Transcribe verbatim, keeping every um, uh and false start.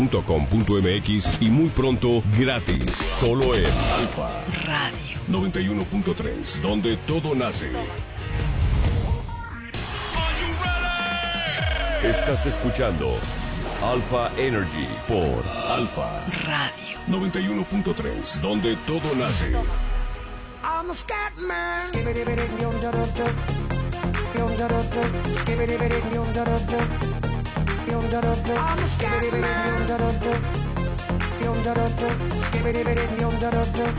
punto com punto m x y muy pronto gratis, solo en Alfa Radio noventa y uno punto tres, donde todo nace. Estás escuchando Alpha Energy por Alfa Radio noventa y uno punto tres, donde todo nace. I'm a scat man. I'm a scat man.